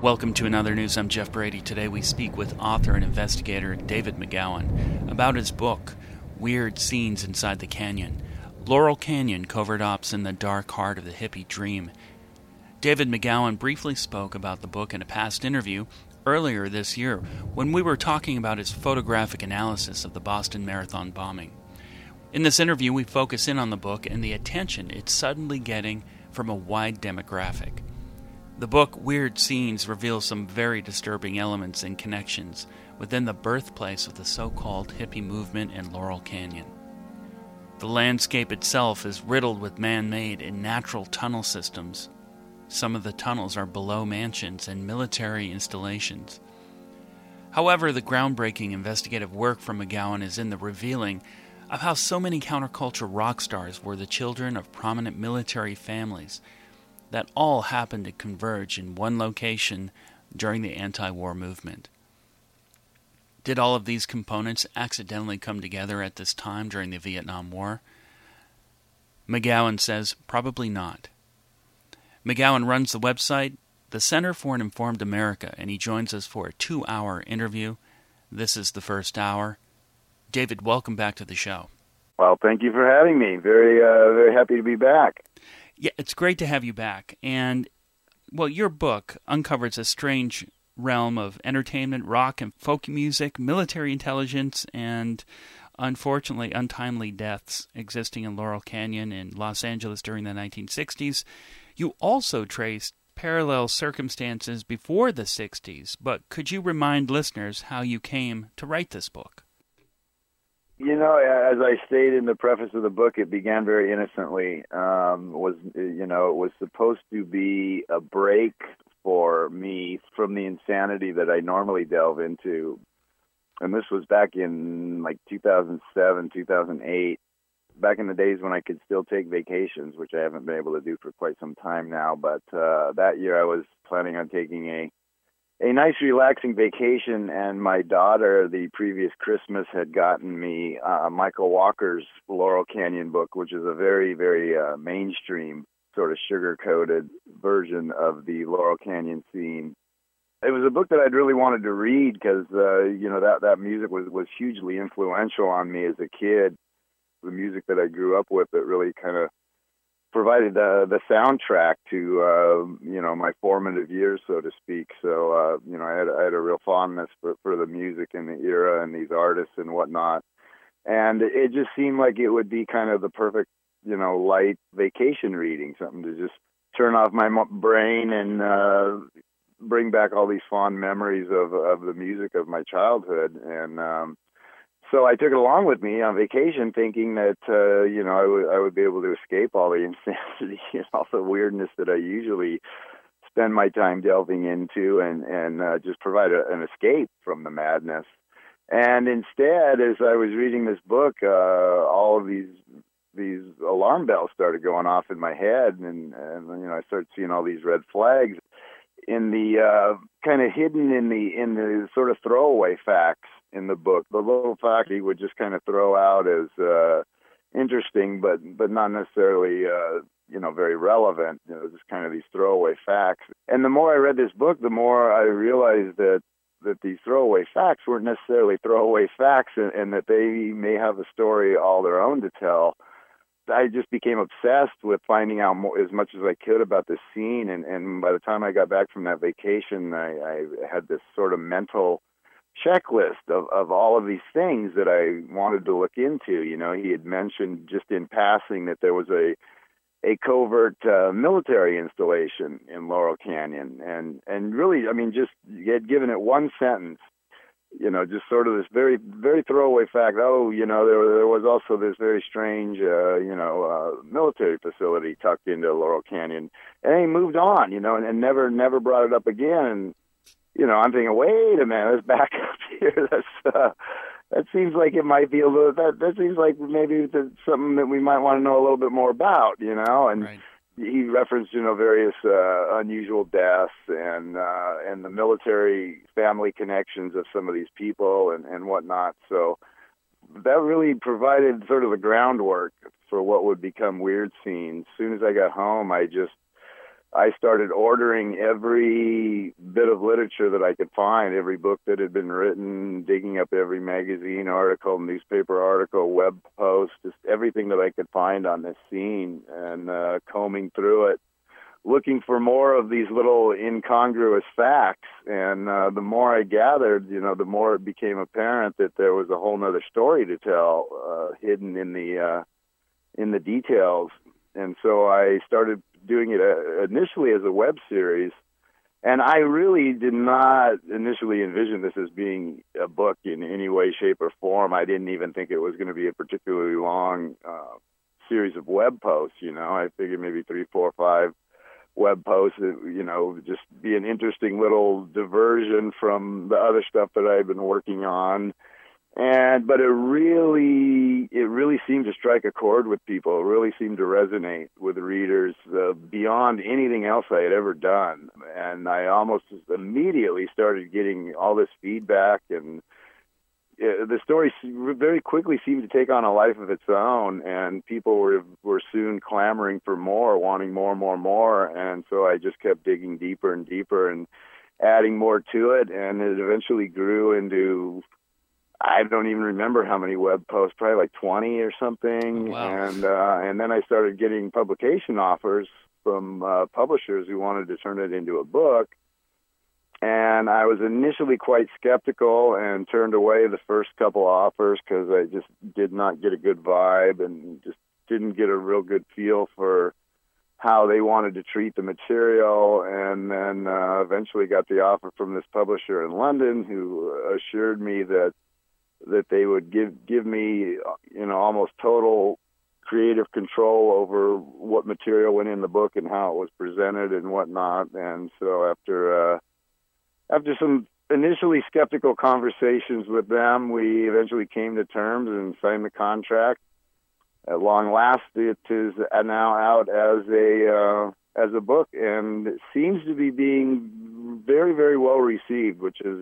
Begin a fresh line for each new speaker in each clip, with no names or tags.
Welcome to Another News. I'm Jeff Brady. Today we speak with author and investigator David McGowan about his book, Weird Scenes Inside the Canyon, Laurel Canyon, Covert Ops in the Dark Heart of the Hippie Dream. David McGowan briefly spoke about the book in a past interview earlier this year when we were talking about his photographic analysis of the Boston Marathon bombing. In this interview, we focus in on the book and the attention it's suddenly getting from a wide demographic. The book Weird Scenes reveals some very disturbing elements and connections within the birthplace of the so-called hippie movement in Laurel Canyon. The landscape itself is riddled with man-made and natural tunnel systems. Some of the tunnels are below mansions and military installations. However, the groundbreaking investigative work from McGowan is in the revealing of how so many counterculture rock stars were the children of prominent military families that all happened to converge in one location during the anti-war movement. Did all of these components accidentally come together at this time during the Vietnam War? McGowan says probably not. McGowan runs the website, the Center for an Informed America, and he joins us for a 2-hour interview. This is the first hour. David, welcome back to the show.
Well, thank you for having me. Very happy to be back.
Yeah, it's great to have you back. And, well, your book uncovers a strange realm of entertainment, rock and folk music, military intelligence, and, unfortunately, untimely deaths existing in Laurel Canyon in Los Angeles during the 1960s. You also traced parallel circumstances before the 60s, but could you remind listeners how you came to write this book?
You know, as I stated in the preface of the book, it began very innocently. It was supposed to be a break for me from the insanity that I normally delve into. And this was back in like 2007, 2008, back in the days when I could still take vacations, which I haven't been able to do for quite some time now. But that year I was planning on taking a nice relaxing vacation, and my daughter, the previous Christmas, had gotten me Michael Walker's Laurel Canyon book, which is a very, very mainstream sort of sugar-coated version of the Laurel Canyon scene. It was a book that I'd really wanted to read because, that music was hugely influential on me as a kid. The music that I grew up with that really kind of provided the soundtrack to, my formative years, so to speak. So, I had a real fondness for the music and the era and these artists and whatnot. And it just seemed like it would be kind of the perfect, light vacation reading, something to just turn off my brain and bring back all these fond memories of the music of my childhood. And so I took it along with me on vacation, thinking that I would be able to escape all the insanity and all the weirdness that I usually spend my time delving into, and just provide an escape from the madness. And instead, as I was reading this book, all of these alarm bells started going off in my head, and I started seeing all these red flags in the kind of hidden in the sort of throwaway facts in the book. The little fact he would just kind of throw out as interesting, but not necessarily very relevant. Just kind of these throwaway facts. And the more I read this book, the more I realized that these throwaway facts weren't necessarily throwaway facts, and that they may have a story all their own to tell. I just became obsessed with finding out as much as I could about this scene, and by the time I got back from that vacation, I had this sort of mental checklist of all of these things that I wanted to look into. He had mentioned just in passing that there was a covert military installation in Laurel Canyon, and really, just he had given it one sentence. Just sort of this very, very throwaway fact. Oh, there was also this very strange, military facility tucked into Laurel Canyon, and he moved on, and never brought it up again. And I'm thinking, wait a minute, let's back up here. That seems like it might be a little. That seems like maybe that's something that we might want to know a little bit more about, And right. He referenced, various unusual deaths and the military family connections of some of these people and whatnot. So that really provided sort of the groundwork for what would become Weird Scenes. As soon as I got home, I just I started ordering every bit of literature that I could find, every book that had been written, digging up every magazine article, newspaper article, web post, just everything that I could find on this scene, and combing through it, looking for more of these little incongruous facts. And the more I gathered, the more it became apparent that there was a whole other story to tell, hidden in the details. And so I started doing it initially as a web series. And I really did not initially envision this as being a book in any way, shape, or form. I didn't even think it was going to be a particularly long series of web posts. I figured maybe 3, 4, 5 web posts, just be an interesting little diversion from the other stuff that I've been working on. But it really seemed to strike a chord with people. It really seemed to resonate with readers beyond anything else I had ever done. And I almost immediately started getting all this feedback, and the story very quickly seemed to take on a life of its own, and people were soon clamoring for more, wanting more and more and more. And so I just kept digging deeper and deeper and adding more to it, and it eventually grew into, I don't even remember how many web posts, probably like 20 or something.
Wow.
And then I started getting publication offers from publishers who wanted to turn it into a book. And I was initially quite skeptical and turned away the first couple offers because I just did not get a good vibe and just didn't get a real good feel for how they wanted to treat the material. And then eventually got the offer from this publisher in London who assured me that they would give me, almost total creative control over what material went in the book and how it was presented and whatnot. And so after some initially skeptical conversations with them, we eventually came to terms and signed the contract. At long last, it is now out as a book, and it seems to be being very, very well received, which is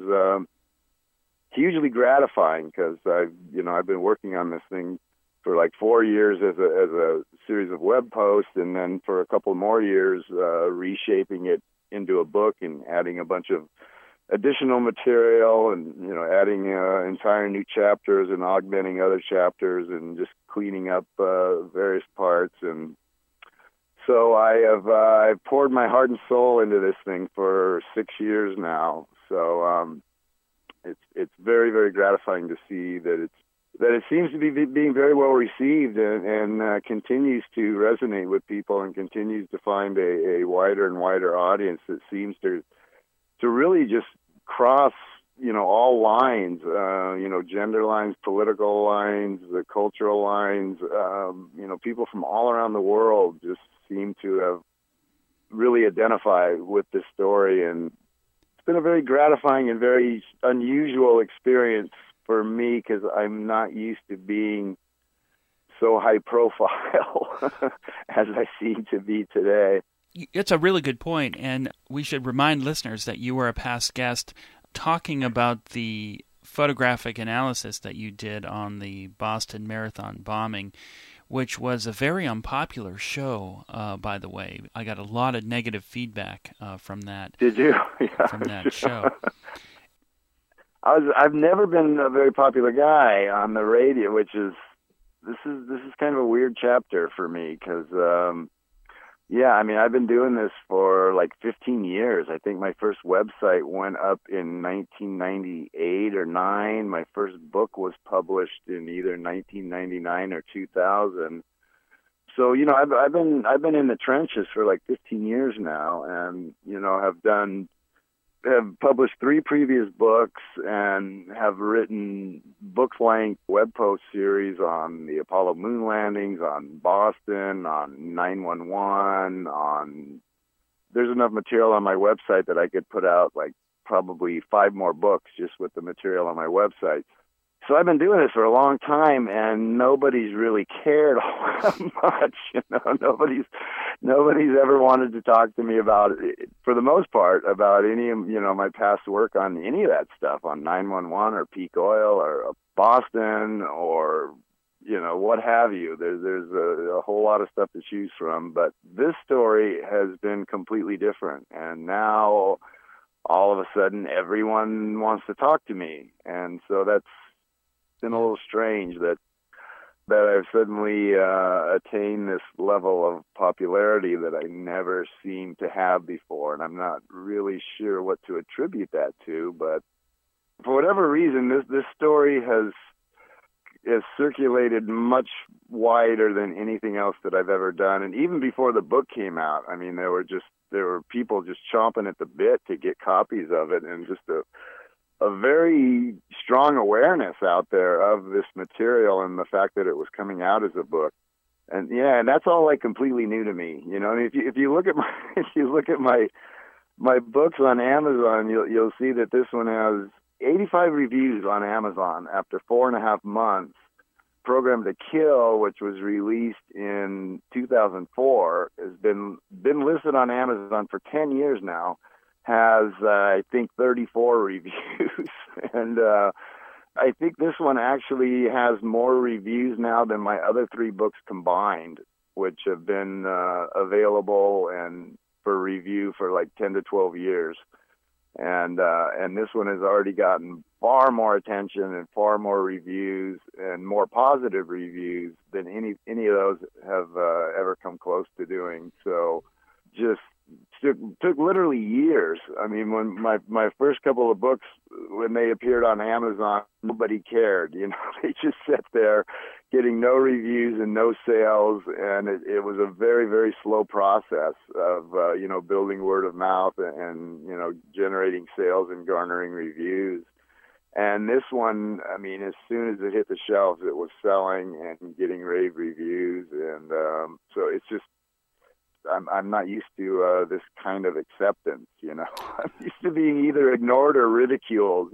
hugely gratifying because I've been working on this thing for like 4 years as a series of web posts, and then for a couple more years reshaping it into a book and adding a bunch of additional material and adding entire new chapters and augmenting other chapters and just cleaning up various parts. And so I've poured my heart and soul into this thing for 6 years now. So it's very, very gratifying to see that it seems to be being very well received and continues to resonate with people and continues to find a wider and wider audience that seems to really just cross, all lines, gender lines, political lines, the cultural lines. People from all around the world just seem to have really identified with this story, and it's been a very gratifying and very unusual experience for me because I'm not used to being so high profile as I seem to be today.
It's a really good point, and we should remind listeners that you were a past guest talking about the photographic analysis that you did on the Boston Marathon bombing, which was a very unpopular show, by the way. I got a lot of negative feedback from that.
Did you? Yeah,
from that show.
I've never been a very popular guy on the radio, which is this is kind of a weird chapter for me because I've been doing this for like 15 years. I think my first website went up in 1998 or 9. My first book was published in either 1999 or 2000. So, I've been in the trenches for like 15 years now, and, have published 3 previous books and have written book-length web post series on the Apollo moon landings, on Boston, on 9/11, there's enough material on my website that I could put out like probably 5 more books just with the material on my website. So I've been doing this for a long time, and nobody's really cared all that much. Nobody's ever wanted to talk to me about it, for the most part, about any of my past work on any of that stuff, on 9/11 or peak oil or Boston or what have you. There's a whole lot of stuff to choose from, but this story has been completely different. And now all of a sudden everyone wants to talk to me. And so that's been a little strange that I've suddenly attained this level of popularity that I never seemed to have before. And I'm not really sure what to attribute that to, but for whatever reason, this story has circulated much wider than anything else that I've ever done. And even before the book came out, I mean, there were people just chomping at the bit to get copies of it, and just a very strong awareness out there of this material and the fact that it was coming out as a book. And and that's all like completely new to me. I mean, if you look at my books on Amazon, you'll see that this one has 85 reviews on Amazon after 4.5 months. Program to Kill, which was released in 2004, has been listed on Amazon for 10 years now, has, I think, 34 reviews. And I think this one actually has more reviews now than my other 3 books combined, which have been available and for review for like 10 to 12 years. And this one has already gotten far more attention and far more reviews and more positive reviews than any of those have ever come close to doing. So just took literally years. I mean, when my first couple of books, when they appeared on Amazon, nobody cared. They just sat there getting no reviews and no sales, and it was a very, very slow process of building word of mouth and generating sales and garnering reviews. And this one, I mean, as soon as it hit the shelves, it was selling and getting rave reviews, and so it's just, I'm not used to this kind of acceptance, I'm used to being either ignored or ridiculed,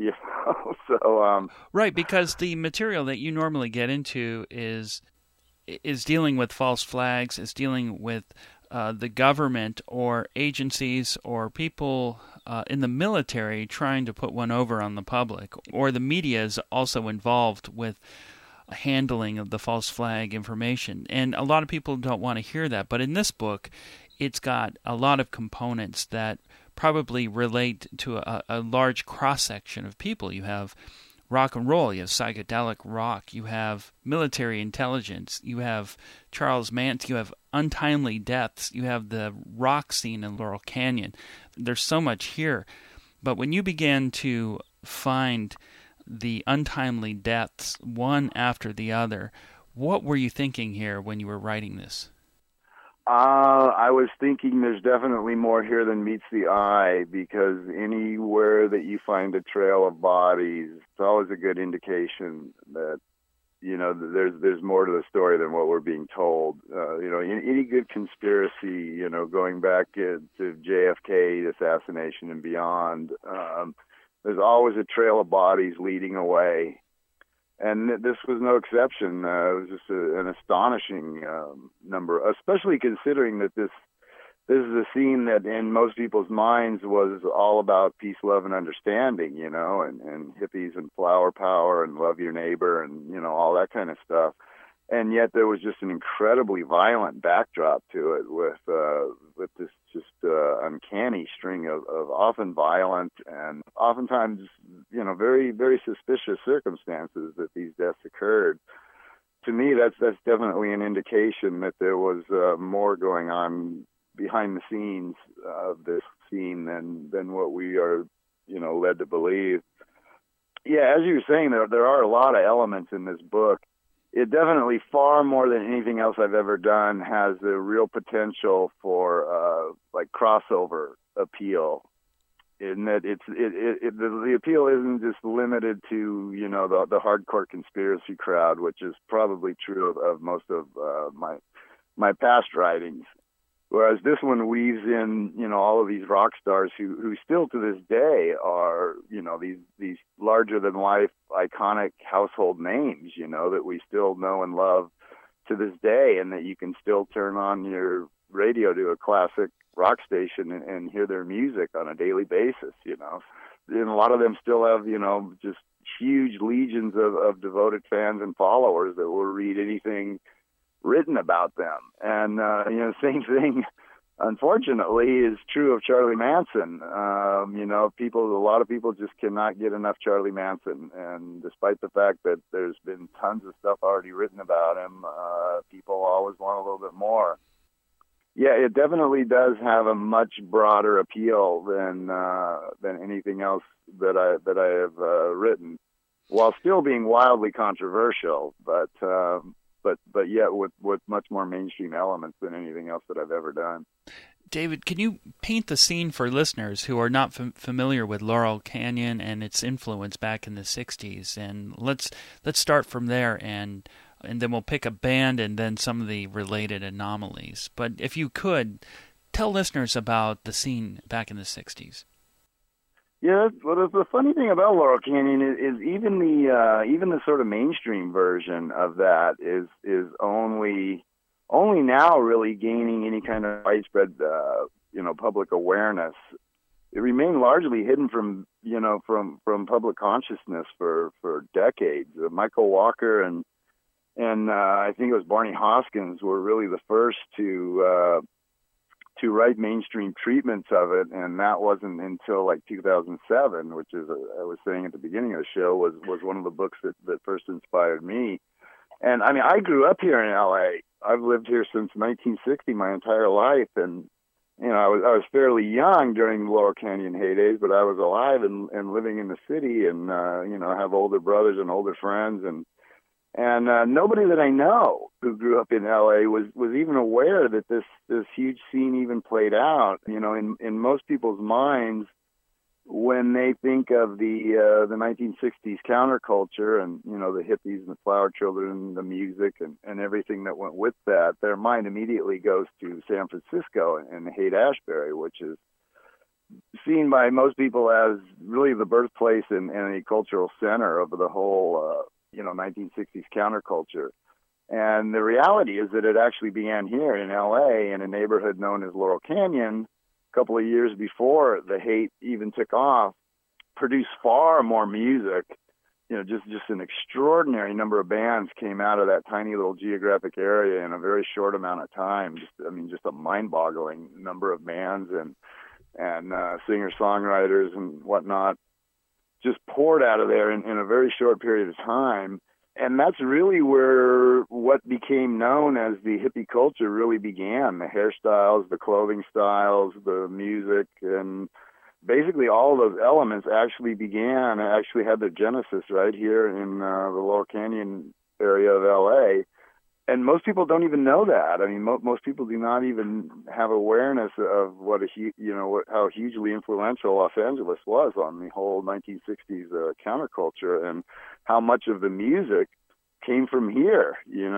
So
right, because the material that you normally get into is dealing with false flags, is dealing with the government or agencies or people in the military trying to put one over on the public, or the media is also involved with handling of the false flag information. And a lot of people don't want to hear that. But in this book, it's got a lot of components that probably relate to a large cross-section of people. You have rock and roll, you have psychedelic rock, you have military intelligence, you have Charles Manson, you have untimely deaths, you have the rock scene in Laurel Canyon. There's so much here. But when you began to find the untimely deaths, one after the other, what were you thinking here when you were writing this?
I was thinking there's definitely more here than meets the eye, because anywhere that you find a trail of bodies, it's always a good indication that, there's more to the story than what we're being told. Any good conspiracy, going back to JFK assassination and beyond, there's always a trail of bodies leading away. And this was no exception. It was just an astonishing number, especially considering that this is a scene that in most people's minds was all about peace, love, and understanding, and hippies and flower power and love your neighbor and, all that kind of stuff. And yet there was just an incredibly violent backdrop to it with this just uncanny string of often violent and oftentimes, very, very suspicious circumstances that these deaths occurred. To me, that's definitely an indication that there was more going on behind the scenes of this scene than what we are, led to believe. Yeah, as you were saying, there are a lot of elements in this book. It definitely, far more than anything else I've ever done, has the real potential for crossover appeal. In that the appeal isn't just limited to the hardcore conspiracy crowd, which is probably true of most of my past writings. Whereas this one weaves in, all of these rock stars who still to this day are, these larger than life iconic household names, that we still know and love to this day, and that you can still turn on your radio to a classic rock station and hear their music on a daily basis, And a lot of them still have, just huge legions of devoted fans and followers that will read anything written about them. And, same thing, unfortunately, is true of Charlie Manson. A lot of people just cannot get enough Charlie Manson. And despite the fact that there's been tons of stuff already written about him, people always want a little bit more. Yeah, it definitely does have a much broader appeal than anything else that I have written, while still being wildly controversial, but yet with much more mainstream elements than anything else that I've ever done.
David, can you paint the scene for listeners who are not familiar with Laurel Canyon and its influence back in the 60s? And let's start from there, and then we'll pick a band and then some of the related anomalies. But if you could, tell listeners about the scene back in the 60s.
Yeah, well, the funny thing about Laurel Canyon is even the sort of mainstream version of that is only now really gaining any kind of widespread public awareness. It remained largely hidden from public consciousness for decades. Michael Walker and I think it was Barney Hoskins were really the first to write mainstream treatments of it, and that wasn't until like 2007, which is, I was saying at the beginning of the show, was one of the books that first inspired me. And I mean, I grew up here in LA. I've lived here since 1960, my entire life, and I was fairly young during the Laurel Canyon heydays, but I was alive and living in the city, and have older brothers and older friends, and nobody that I know who grew up in LA was even aware that this huge scene even played out. In most people's minds, when they think of the 1960s counterculture and the hippies and the flower children and the music and everything that went with that, their mind immediately goes to San Francisco and Haight-Ashbury, which is seen by most people as really the birthplace and a cultural center of the whole 1960s counterculture. And the reality is that it actually began here in LA in a neighborhood known as Laurel Canyon a couple of years before the hate even took off, produced far more music. Just an extraordinary number of bands came out of that tiny little geographic area in a very short amount of time. Just a mind-boggling number of bands and singer-songwriters and whatnot just poured out of there in a very short period of time. And that's really where what became known as the hippie culture really began. The hairstyles, the clothing styles, the music, and basically all of those elements actually had their genesis right here in the Laurel Canyon area of LA. And most people don't even know that. I mean, most people do not even have awareness of how hugely influential Los Angeles was on the whole 1960s counterculture, and how much of the music came from here.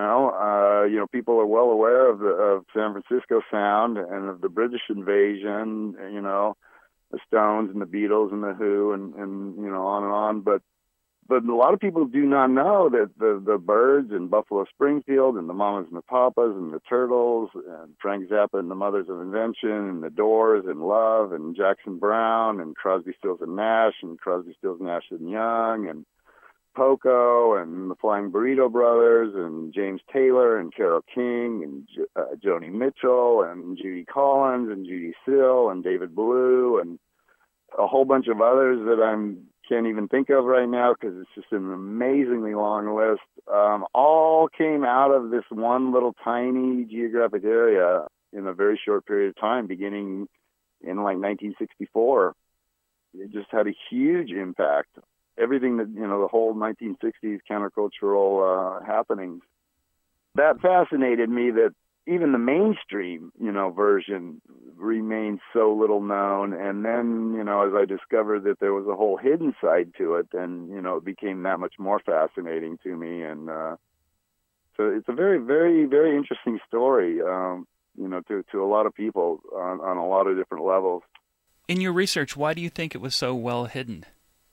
People are well aware of San Francisco sound and of the British invasion. The Stones and the Beatles and the Who and on and on, but a lot of people do not know that the Byrds and Buffalo Springfield and the Mamas and the Papas and the Turtles and Frank Zappa and the Mothers of Invention and the Doors and Love and Jackson Browne and Crosby, Stills and Nash and Crosby, Stills, Nash and Young and Poco and the Flying Burrito Brothers and James Taylor and Carole King and Joni Mitchell and Judy Collins and Judy Sill and David Blue and a whole bunch of others that I can't even think of right now because it's just an amazingly long list, all came out of this one little tiny geographic area in a very short period of time, beginning in like 1964. It just had a huge impact. Everything that, the whole 1960s countercultural happenings. That fascinated me that even the mainstream, version remained so little known. And then, as I discovered that there was a whole hidden side to it, then, it became that much more fascinating to me. And so it's a very, very, very interesting story, to a lot of people on a lot of different levels.
In your research, why do you think it was so well hidden?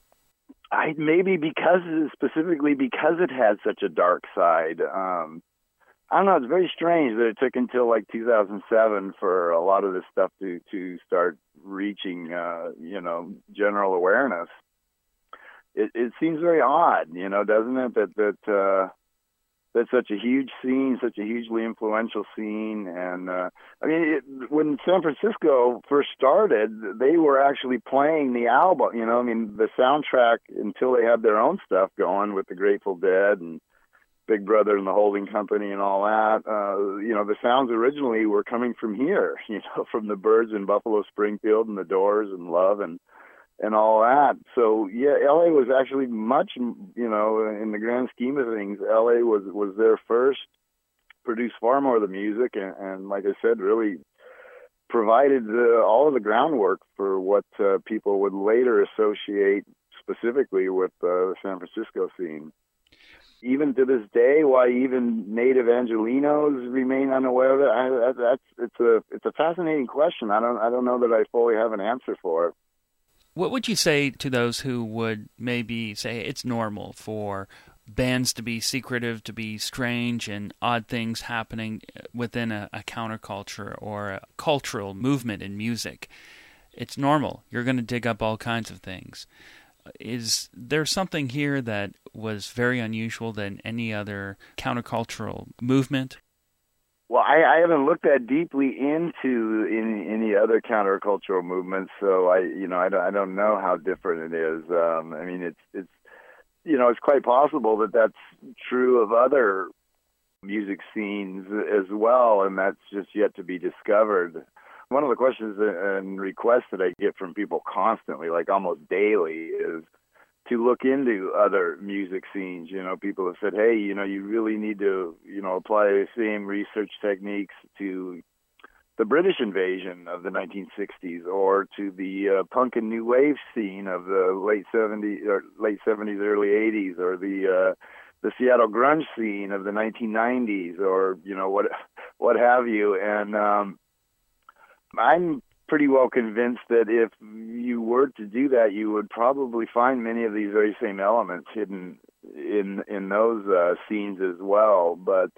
Maybe specifically because it had such a dark side. I don't know, it's very strange that it took until like 2007 for a lot of this stuff to start reaching, general awareness. it seems very odd, doesn't it? That's such a huge scene, such a hugely influential scene. And when San Francisco first started, they were actually playing the album. The soundtrack, until they had their own stuff going with the Grateful Dead and Big Brother and the Holding Company and all that. The sounds originally were coming from here, from the Byrds in Buffalo Springfield and the Doors and Love and all that. So yeah, LA was actually much, in the grand scheme of things, LA was there first, produced far more of the music, and like I said, really provided all of the groundwork for what people would later associate specifically with the San Francisco scene. Even to this day, why even native Angelenos remain unaware of it, it's a fascinating question. I don't know that I fully have an answer for it.
What would you say to those who would maybe say it's normal for bands to be secretive, to be strange, and odd things happening within a counterculture or a cultural movement in music? It's normal. You're going to dig up all kinds of things. Is there something here that was very unusual than any other countercultural movement?
Well, I haven't looked that deeply into any other countercultural movements, so I don't know how different it is. It's quite possible that that's true of other music scenes as well, and that's just yet to be discovered. One of the questions and requests that I get from people constantly, like almost daily, is to look into other music scenes. People have said, hey, you really need to, apply the same research techniques to the British invasion of the 1960s or to the punk and new wave scene of the late 70s, early 80s, or the Seattle grunge scene of the 1990s, or, what have you. And I'm pretty well convinced that if you were to do that, you would probably find many of these very same elements hidden in those scenes as well. But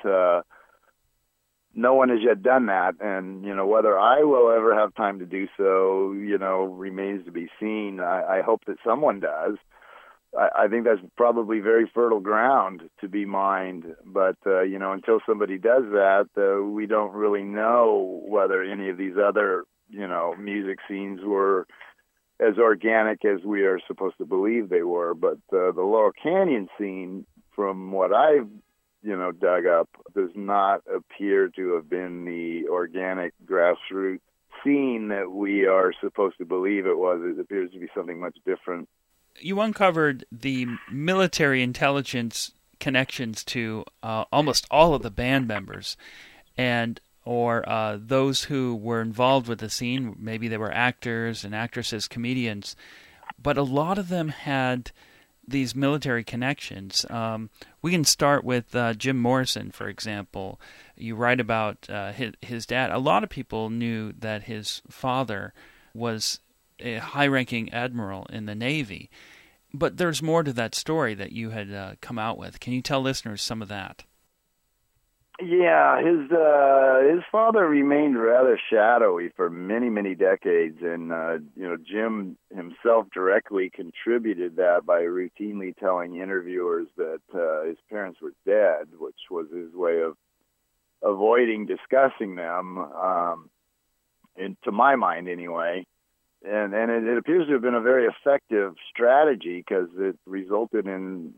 no one has yet done that, and whether I will ever have time to do so, remains to be seen. I hope that someone does. I think that's probably very fertile ground to be mined. But until somebody does that, we don't really know whether any of these other music scenes were as organic as we are supposed to believe they were. But the Laurel Canyon scene, from what I've, dug up, does not appear to have been the organic grassroots scene that we are supposed to believe it was. It appears to be something much different.
You uncovered the military intelligence connections to almost all of the band members, or those who were involved with the scene. Maybe they were actors and actresses, comedians, but a lot of them had these military connections. We can start with Jim Morrison, for example. You write about his dad. A lot of people knew that his father was a high-ranking admiral in the Navy, but there's more to that story that you had come out with. Can you tell listeners some of that?
Yeah, his father remained rather shadowy for many, many decades, and Jim himself directly contributed that by routinely telling interviewers that his parents were dead, which was his way of avoiding discussing them, and to my mind anyway. And it appears to have been a very effective strategy, because it resulted in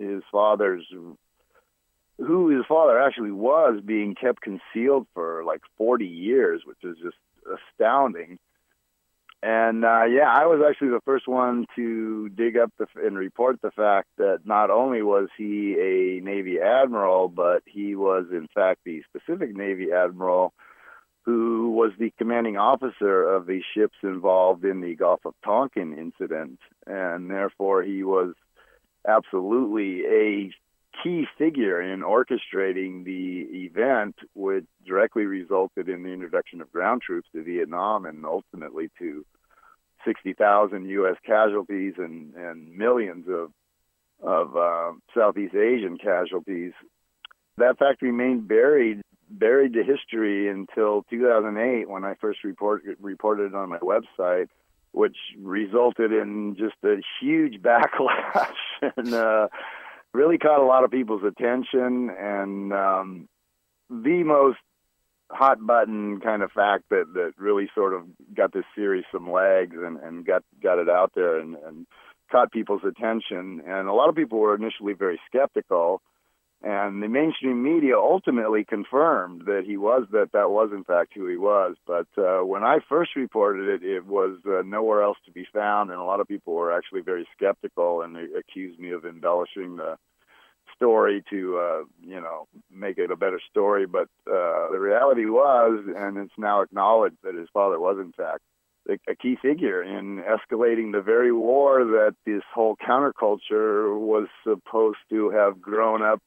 who his father actually was being kept concealed for like 40 years, which is just astounding. And I was actually the first one to dig up and report the fact that not only was he a Navy admiral, but he was in fact the specific Navy admiral who was the commanding officer of the ships involved in the Gulf of Tonkin incident. And therefore he was absolutely a key figure in orchestrating the event, which directly resulted in the introduction of ground troops to Vietnam and ultimately to 60,000 U.S. casualties and millions of Southeast Asian casualties. That fact remained buried to history until 2008, when I first reported on my website which resulted in just a huge backlash and really caught a lot of people's attention. And the most hot button kind of fact that really sort of got this series some legs and got it out there and caught people's attention. And a lot of people were initially very skeptical, and the mainstream media ultimately confirmed that that was in fact who he was. But when I first reported it, it was nowhere else to be found, and a lot of people were actually very skeptical and they accused me of embellishing the story to make it a better story. But the reality was, and it's now acknowledged, that his father was in fact a key figure in escalating the very war that this whole counterculture was supposed to have grown up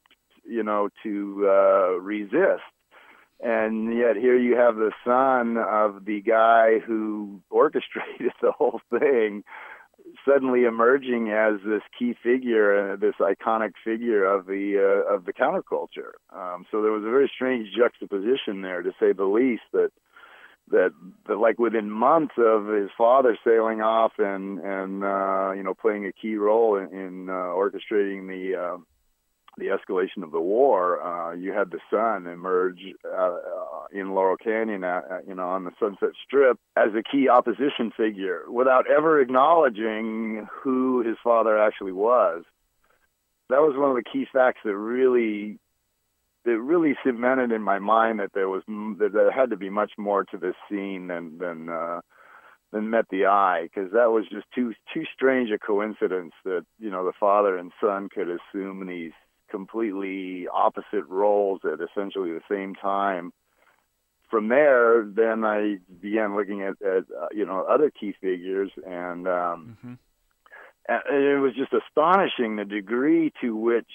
to resist. And yet here you have the son of the guy who orchestrated the whole thing suddenly emerging as this key figure, this iconic figure of the counterculture. So there was a very strange juxtaposition there, to say the least, that like within months of his father sailing off and playing a key role in orchestrating the escalation of the war, you had the son emerge in Laurel Canyon, on the Sunset Strip as a key opposition figure without ever acknowledging who his father actually was. That was one of the key facts that really cemented in my mind that there had to be much more to this scene than met the eye, because that was just too strange a coincidence that the father and son could assume these completely opposite roles at essentially the same time. From there, then I began looking at other key figures, and and it was just astonishing the degree to which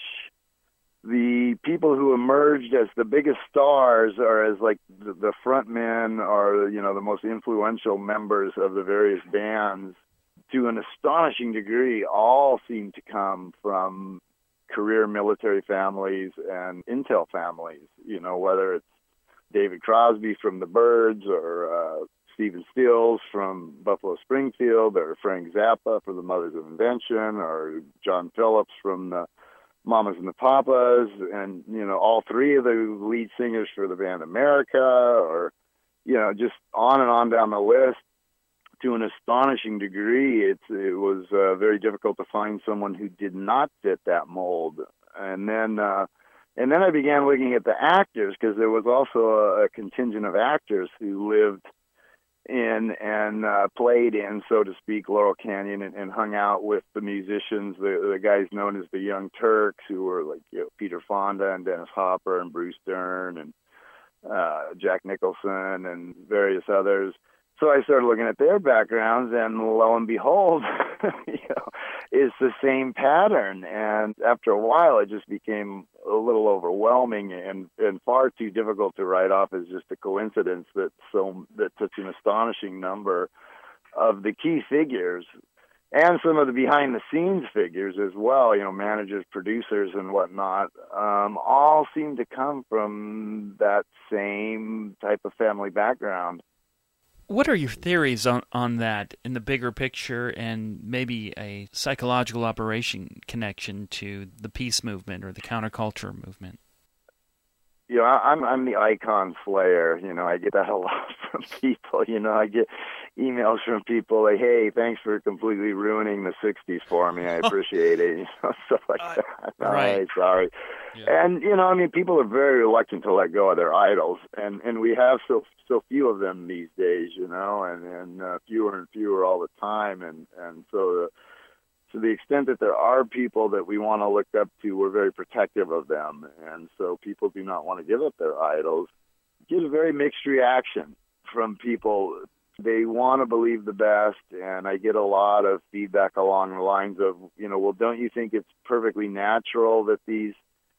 the people who emerged as the biggest stars, or as like the front men, or the most influential members of the various bands, to an astonishing degree, all seemed to come from career military families and intel families, whether it's David Crosby from the Byrds, or Stephen Stills from Buffalo Springfield, or Frank Zappa from the Mothers of Invention, or John Phillips from the Mamas and the Papas, and all three of the lead singers for the band America, or just on and on down the list. To an astonishing degree, it was very difficult to find someone who did not fit that mold. And then I began looking at the actors, because there was also a contingent of actors who lived in and played in, so to speak, Laurel Canyon, and hung out with the musicians, the guys known as the Young Turks, who were like Peter Fonda and Dennis Hopper and Bruce Dern and Jack Nicholson and various others. So I started looking at their backgrounds, and lo and behold, it's the same pattern. And after a while, it just became a little overwhelming and far too difficult to write off as just a coincidence that such an astonishing number of the key figures, and some of the behind-the-scenes figures as well, managers, producers, and whatnot, all seem to come from that same type of family background.
What are your theories on that in the bigger picture, and maybe a psychological operation connection to the peace movement or the counterculture movement?
I'm the icon slayer. I get that a lot from people. I get emails from people like, "Hey, thanks for completely ruining the '60s for me. I appreciate it." Stuff like that.
Right.
Sorry. Yeah. And people are very reluctant to let go of their idols, and we have so few of them these days. And fewer and fewer all the time, and so. To the extent that there are people that we want to look up to, we're very protective of them. And so people do not want to give up their idols. Get a very mixed reaction from people. They want to believe the best, and I get a lot of feedback along the lines of, well, don't you think it's perfectly natural that these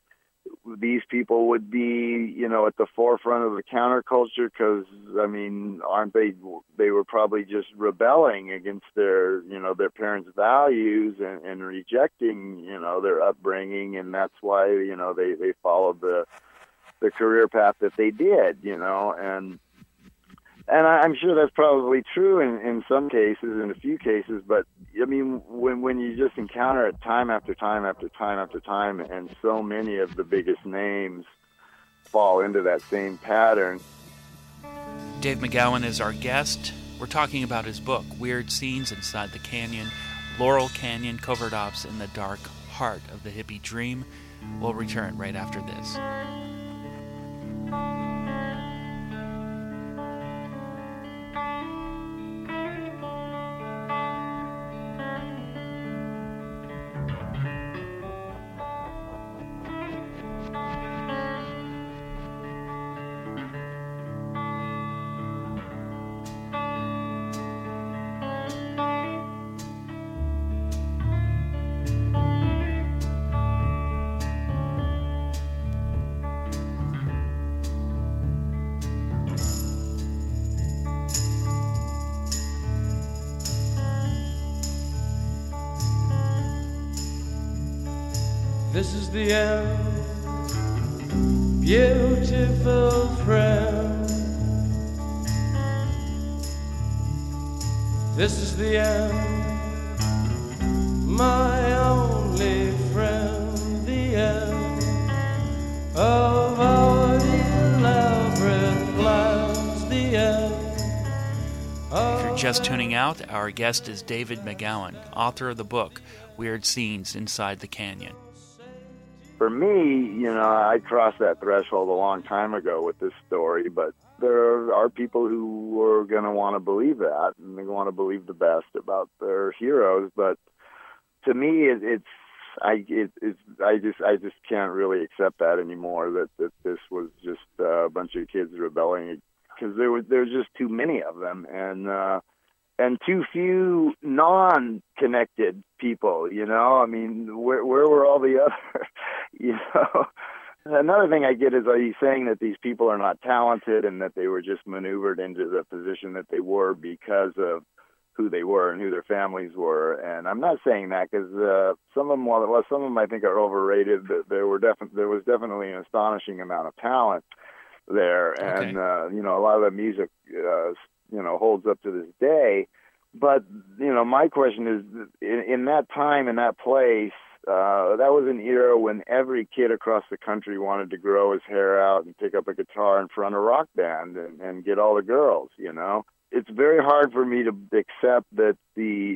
people would be, at the forefront of the counterculture? Because, aren't they were probably just rebelling against their parents' values and rejecting, their upbringing, and that's why, they followed the career path that they did, and And I'm sure that's probably true in some cases, in a few cases, but I mean, when you just encounter it time after time after time after time, and so many of the biggest names fall into that same pattern.
Dave McGowan is our guest. We're talking about his book, Weird Scenes Inside the Canyon, Laurel Canyon Covert Ops in the Dark Heart of the Hippie Dream. We'll return right after this.
This is the end, beautiful friend. This is the end, my only friend. The end of our elaborate plans. The end.
If you're just tuning out, our guest is David McGowan, author of the book, Weird Scenes Inside the Canyon.
For me, I crossed that threshold a long time ago with this story, but there are people who are going to want to believe that, and they want to believe the best about their heroes. But to me, I just can't really accept that anymore. That this was just a bunch of kids rebelling, because there's just too many of them, and too few non-connected people, I mean, where were all the other, Another thing I get is, are you saying that these people are not talented and that they were just maneuvered into the position that they were because of who they were and who their families were? And I'm not saying that, because some of them I think are overrated. There was definitely an astonishing amount of talent there, and a lot of the music holds up to this day. But my question is, in that time, in that place, that was an era when every kid across the country wanted to grow his hair out and pick up a guitar in front of a rock band and get all the girls. It's very hard for me to accept that the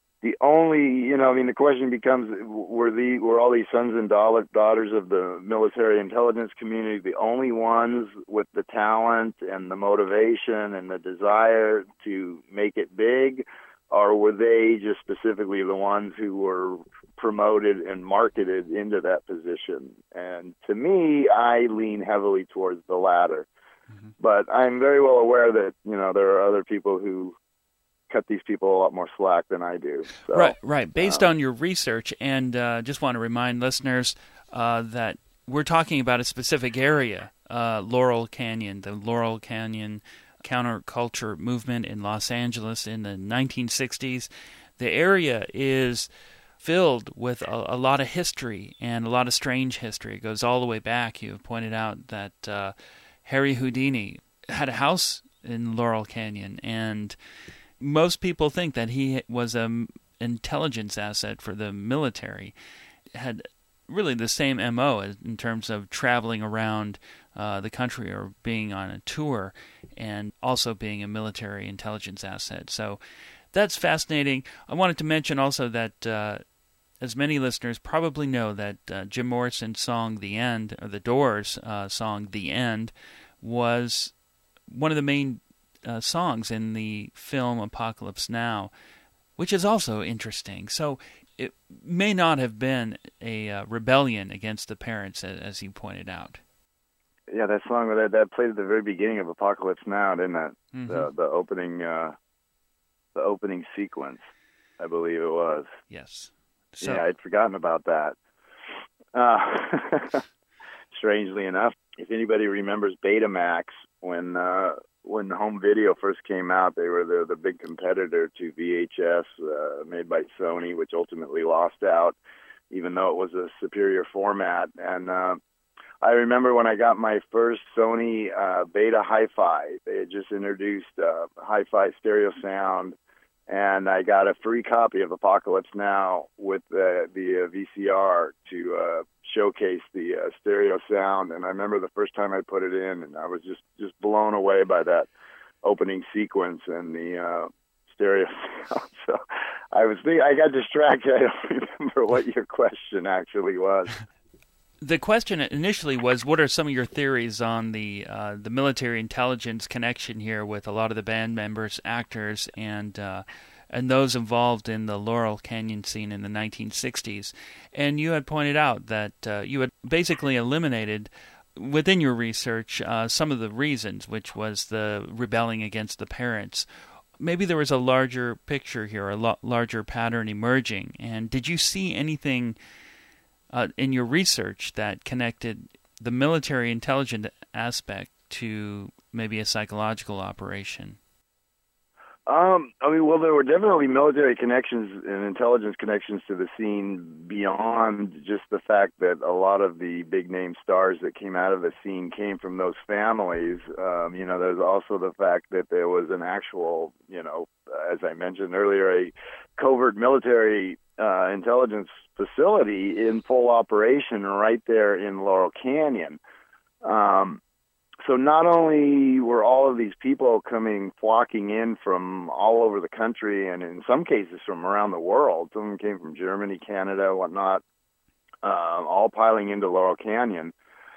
only, the question becomes, were all these sons and daughters of the military intelligence community the only ones with the talent and the motivation and the desire to make it big, or were they just specifically the ones who were promoted and marketed into that position? And to me, I lean heavily towards the latter. Mm-hmm. But I'm very well aware that, there are other people who cut these people a lot more slack than I do. So,
right. Based on your research, and just want to remind listeners that we're talking about a specific area, Laurel Canyon, the Laurel Canyon counterculture movement in Los Angeles in the 1960s. The area is filled with a lot of history and a lot of strange history. It goes all the way back. You pointed out that Harry Houdini had a house in Laurel Canyon, and most people think that he was an intelligence asset for the military. Had really the same MO in terms of traveling around the country or being on a tour, and also being a military intelligence asset. So that's fascinating. I wanted to mention also that as many listeners probably know, that Jim Morrison's song The End, or The Doors' song The End, was one of the main songs in the film Apocalypse Now, which is also interesting. So it may not have been a rebellion against the parents, as you pointed out.
Yeah, that song that played at the very beginning of Apocalypse Now, didn't it? Mm-hmm. The opening sequence, I believe it was.
Yes.
So, yeah, I'd forgotten about that. Strangely enough, if anybody remembers Betamax, when home video first came out, they were the big competitor to VHS, made by Sony, which ultimately lost out, even though it was a superior format. And I remember when I got my first Sony Beta Hi-Fi. They had just introduced Hi-Fi stereo sound, and I got a free copy of Apocalypse Now with the VCR to showcase the stereo sound. And I remember the first time I put it in, and I was just blown away by that opening sequence and the stereo sound. So I got distracted. I don't remember what your question actually was.
The question initially was, what are some of your theories on the military intelligence connection here with a lot of the band members, actors, and those involved in the Laurel Canyon scene in the 1960s? And you had pointed out that you had basically eliminated, within your research, some of the reasons, which was the rebelling against the parents. Maybe there was a larger picture here, a larger pattern emerging. And did you see anything in your research that connected the military intelligence aspect to maybe a psychological operation?
Well, there were definitely military connections and intelligence connections to the scene beyond just the fact that a lot of the big-name stars that came out of the scene came from those families. There's also the fact that there was an actual, as I mentioned earlier, a covert military intelligence facility in full operation right there in Laurel Canyon. So not only were all of these people flocking in from all over the country, and in some cases from around the world, some of them came from Germany, Canada, whatnot, all piling into Laurel Canyon.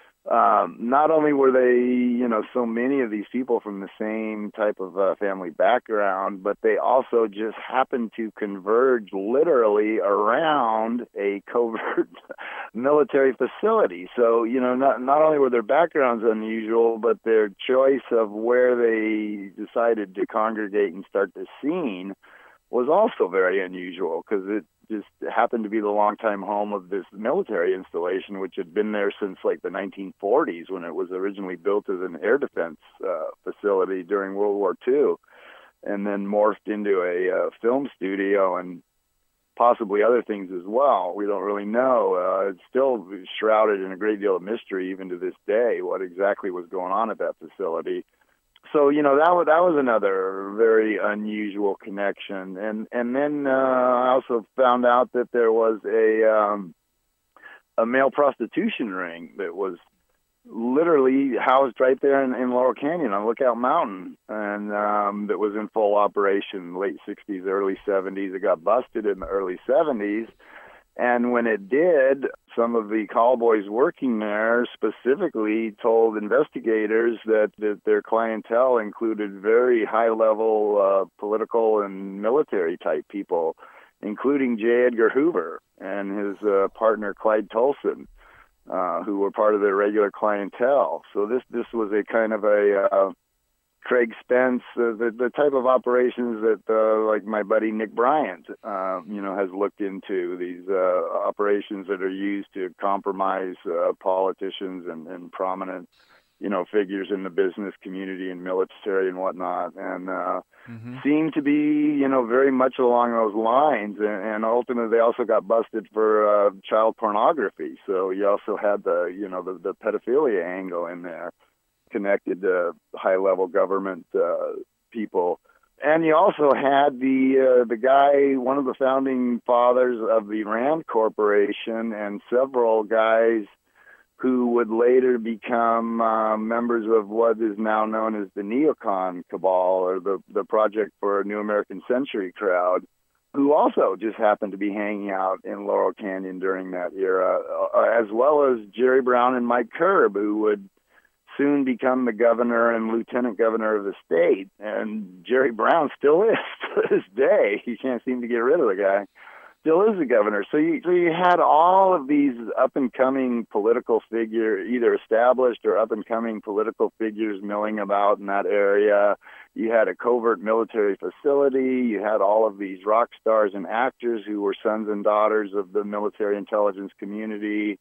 Not only were they, so many of these people from the same type of family background, but they also just happened to converge literally around a covert military facility. So, not only were their backgrounds unusual, but their choice of where they decided to congregate and start the scene was also very unusual, because it just happened to be the longtime home of this military installation, which had been there since like the 1940s, when it was originally built as an air defense facility during World War II, and then morphed into a film studio and possibly other things as well. We don't really know. It's still shrouded in a great deal of mystery even to this day, what exactly was going on at that facility. So, that was another very unusual connection. And then I also found out that there was a male prostitution ring that was literally housed right there in Laurel Canyon on Lookout Mountain, and that was in full operation late 60s, early 70s. It got busted in the early 70s. And when it did, some of the call boys working there specifically told investigators that their clientele included very high-level political and military-type people, including J. Edgar Hoover and his partner Clyde Tolson, who were part of their regular clientele. So this was a kind of a Craig Spence, the type of operations that, like my buddy Nick Bryant, has looked into, these operations that are used to compromise politicians and prominent, figures in the business community and military and whatnot, and seemed to be, very much along those lines. And ultimately, they also got busted for child pornography. So you also had the pedophilia angle in there, connected to high-level government people. And you also had the guy, one of the founding fathers of the Rand Corporation, and several guys who would later become members of what is now known as the Neocon Cabal, or the Project for a New American Century crowd, who also just happened to be hanging out in Laurel Canyon during that era, as well as Jerry Brown and Mike Curb, who would soon become the governor and lieutenant governor of the state. And Jerry Brown still is to this day. He can't seem to get rid of the guy. Still is the governor. So you had all of these up-and-coming political figures, either established or up-and-coming political figures milling about in that area. You had a covert military facility. You had all of these rock stars and actors who were sons and daughters of the military intelligence community.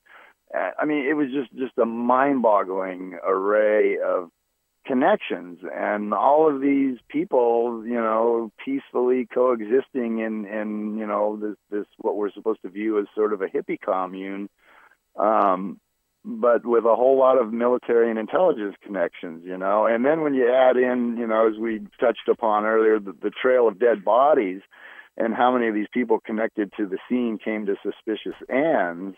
I mean, it was just a mind-boggling array of connections, and all of these people, peacefully coexisting in this what we're supposed to view as sort of a hippie commune, but with a whole lot of military and intelligence connections, you know. And then when you add in, you know, as we touched upon earlier, the trail of dead bodies and how many of these people connected to the scene came to suspicious ends,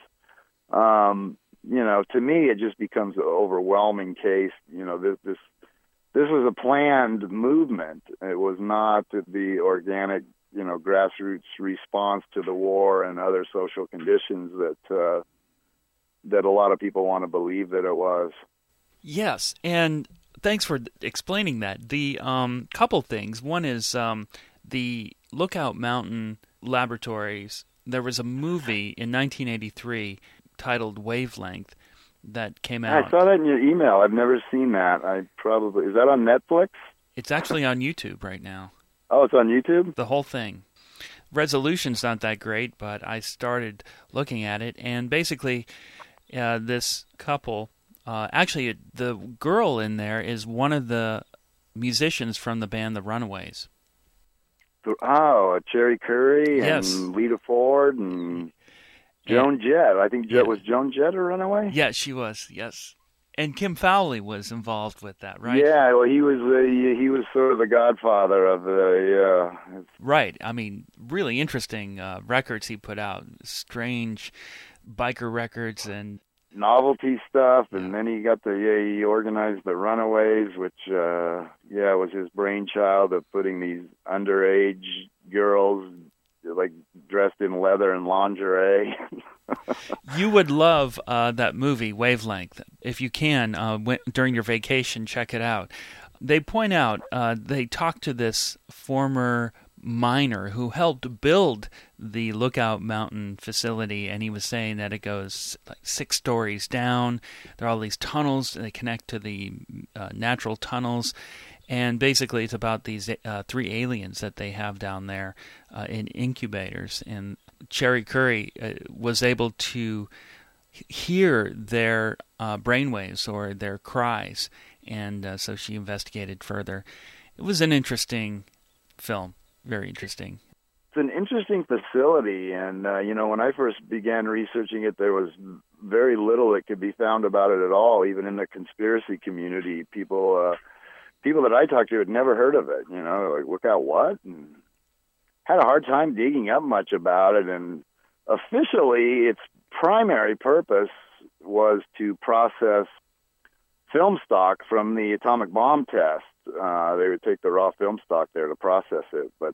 you know, to me it just becomes an overwhelming case. You know, this was a planned movement. It was not the organic, you know, grassroots response to the war and other social conditions that a lot of people want to believe that it was.
Yes, and thanks for explaining that. The couple things. One is the Lookout Mountain Laboratories. There was a movie in 1983 titled Wavelength that came out.
I saw that in your email. I've never seen that. Is that on Netflix?
It's actually on YouTube right now.
Oh, it's on YouTube?
The whole thing. Resolution's not that great, but I started looking at it, and basically this couple, actually the girl in there is one of the musicians from the band The Runaways.
Oh, Cherry Curry
Yes.
and Lita Ford and Joan Jett. I think was Joan Jett a Runaway?
Yeah, she was, yes. And Kim Fowley was involved with that, right?
Yeah, well, he was sort of the godfather of the.
Right. I mean, really interesting records he put out. Strange biker records and
novelty stuff, and then he organized the Runaways, which was his brainchild of putting these underage girls like dressed in leather and lingerie.
You would love that movie, Wavelength. If you can, during your vacation, check it out. They point out, they talked to this former miner who helped build the Lookout Mountain facility, and he was saying that it goes like 6 stories down. There are all these tunnels, and they connect to the natural tunnels. And basically, it's about these 3 aliens that they have down there in incubators. And Cherry Curry was able to hear their brainwaves or their cries, and so she investigated further. It was an interesting film, very interesting.
It's an interesting facility, and when I first began researching it, there was very little that could be found about it at all, even in the conspiracy community. People that I talked to had never heard of it, like, look out what? And had a hard time digging up much about it. And officially, its primary purpose was to process film stock from the atomic bomb test. They would take the raw film stock there to process it. But,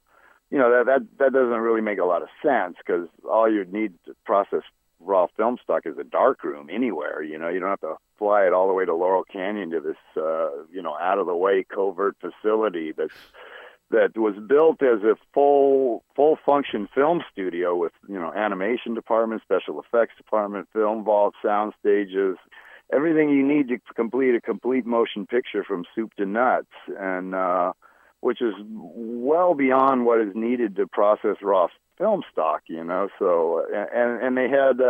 that doesn't really make a lot of sense, because all you'd need to process raw film stock is a dark room anywhere. You don't have to fly it all the way to Laurel Canyon to this, out of the way covert facility that was built as a full function film studio with, animation department, special effects department, film vault, sound stages, everything you need to complete a complete motion picture from soup to nuts, and which is well beyond what is needed to process raw film stock, So, and they had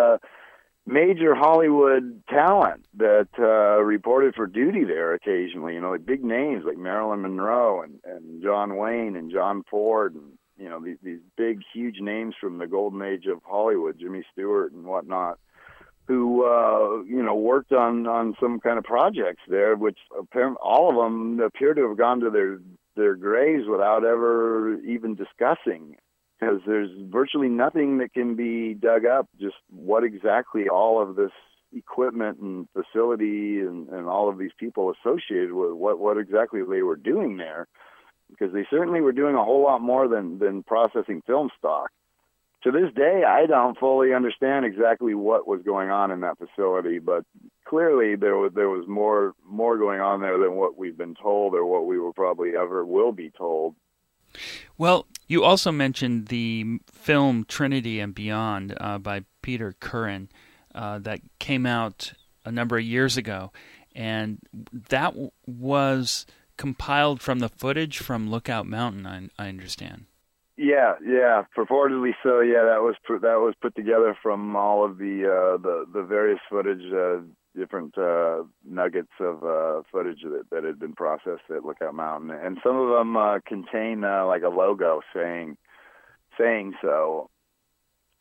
major Hollywood talent that reported for duty there occasionally, like big names like Marilyn Monroe and John Wayne and John Ford, and these big, huge names from the golden age of Hollywood, Jimmy Stewart and whatnot, who worked on some kind of projects there, which apparently all of them appear to have gone to their graves without ever even discussing, because there's virtually nothing that can be dug up, just what exactly all of this equipment and facility and all of these people associated with what exactly they were doing there, because they certainly were doing a whole lot more than processing film stock. To this day, I don't fully understand exactly what was going on in that facility, but clearly there was more going on there than what we've been told or what we will probably ever will be told.
Well, you also mentioned the film Trinity and Beyond by Peter Curran that came out a number of years ago, and that was compiled from the footage from Lookout Mountain, I understand.
Yeah, purportedly so. Yeah, that was put together from all of the various footage, different nuggets of footage that had been processed at Lookout Mountain, and some of them contain like a logo saying so.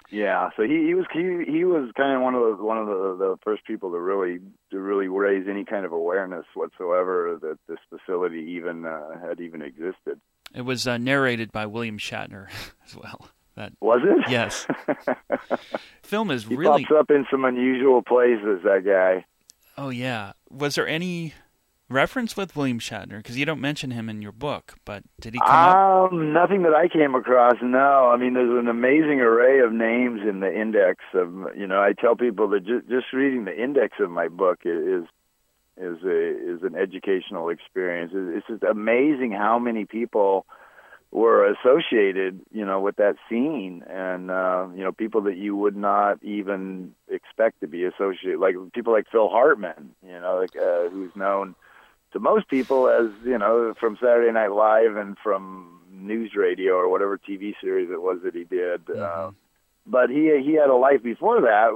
Yeah, so he was kind of one of the first people to really raise any kind of awareness whatsoever that this facility even had even existed.
It was narrated by William Shatner as well.
Was it?
Yes. Film is
he
really
pops up in some unusual places, that guy.
Oh yeah. Was there any reference with William Shatner? Because you don't mention him in your book, but did he come up?
Nothing that I came across, no. I mean, there's an amazing array of names in the index of, I tell people that just reading the index of my book is an educational experience. It's just amazing how many people were associated, with that scene, and people that you would not even expect to be associated, like people like Phil Hartman, who's known to most people as, from Saturday Night Live and from news radio or whatever TV series it was that he did.
Mm-hmm.
But he had a life before that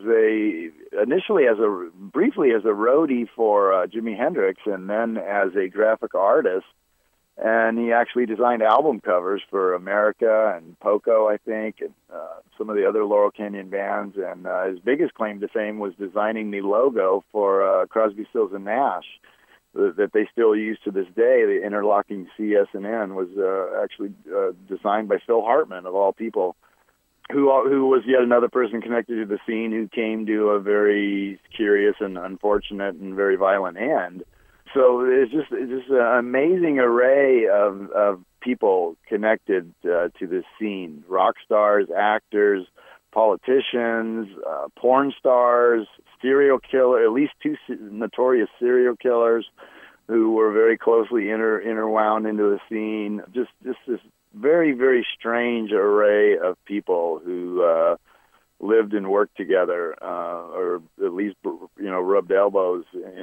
briefly as a roadie for Jimi Hendrix, and then as a graphic artist. And he actually designed album covers for America and Poco, I think, and some of the other Laurel Canyon bands. And his biggest claim to fame was designing the logo for Crosby, Stills and Nash that they still use to this day. The interlocking C, S, and N was actually designed by Phil Hartman, of all people, who was yet another person connected to the scene who came to a very curious and unfortunate and very violent end. So it's just an amazing array of people connected to this scene: rock stars, actors, politicians, porn stars, serial killer, at least two notorious serial killers who were very closely interwound into the scene. Just this very, very strange array of people who lived and worked together, or at least rubbed elbows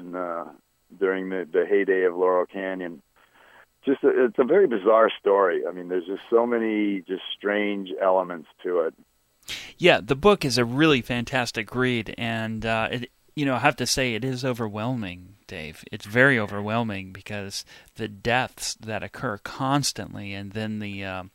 during the heyday of Laurel Canyon. It's a very bizarre story. I mean, there's just so many just strange elements to it.
Yeah, the book is a really fantastic read, and I have to say it is overwhelming, Dave. It's very overwhelming because the deaths that occur constantly, and then the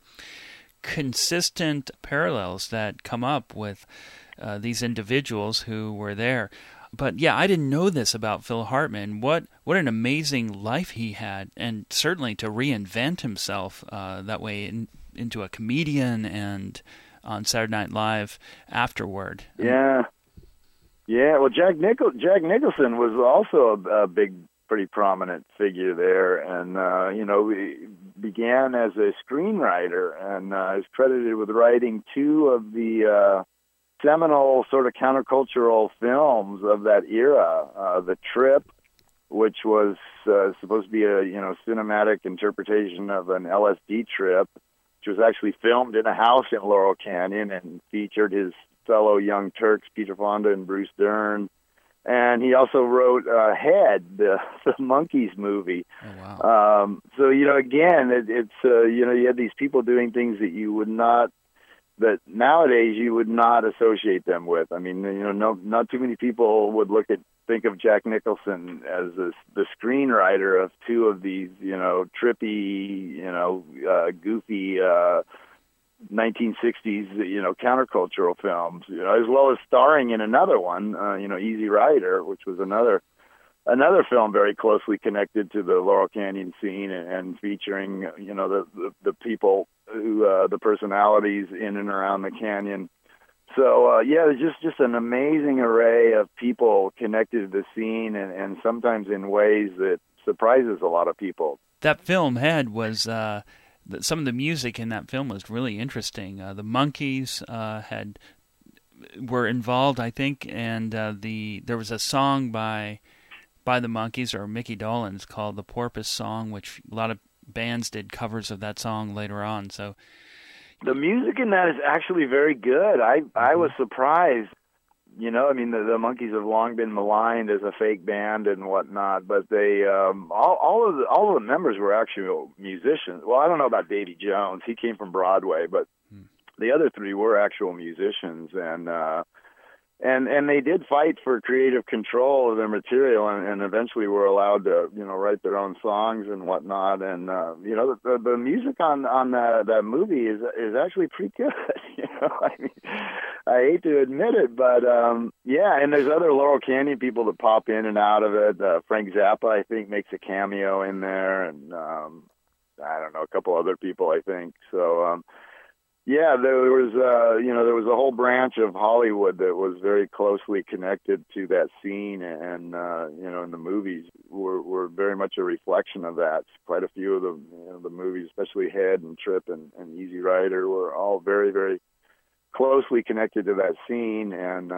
consistent parallels that come up with these individuals who were there. But yeah, I didn't know this about Phil Hartman. What an amazing life he had, and certainly to reinvent himself that way into a comedian and on Saturday Night Live afterward.
Yeah. Well, Jack Nicholson was also a big, pretty prominent figure there, and he began as a screenwriter and is credited with writing two of the seminal sort of countercultural films of that era, The Trip, which was supposed to be a cinematic interpretation of an LSD trip, which was actually filmed in a house in Laurel Canyon and featured his fellow Young Turks, Peter Fonda and Bruce Dern. And he also wrote Head, the Monkees movie.
Oh, wow.
So, again, it's you had these people doing things that nowadays you would not associate them with. I mean, not too many people would think of Jack Nicholson as the screenwriter of two of these, trippy, goofy 1960s, countercultural films, as well as starring in another one, Easy Rider, which was another film very closely connected to the Laurel Canyon scene and featuring, the people who, the personalities in and around the canyon. So, there's just an amazing array of people connected to the scene and sometimes in ways that surprises a lot of people.
That film was, some of the music in that film was really interesting. The Monkees were involved, I think, and there was a song by the Monkees, or Mickey Dolenz, called The Porpoise Song, which a lot of bands did covers of that song later on. So
the music in that is actually very good. I was surprised. The Monkees have long been maligned as a fake band and whatnot, but they all of the members were actual musicians. Well, I don't know about Davy Jones; he came from Broadway, but the other three were actual musicians, and they did fight for creative control of their material, and eventually were allowed to write their own songs and whatnot. And the music on that movie is actually pretty good. I mean, I hate to admit it, but yeah, and there's other Laurel Canyon people that pop in and out of it. Frank Zappa, I think, makes a cameo in there, and I don't know, a couple other people, I think. So yeah, there was there was a whole branch of Hollywood that was very closely connected to that scene, and and the movies were very much a reflection of that. Quite a few of the movies, especially Head and Trip and Easy Rider, were all very, very closely connected to that scene, and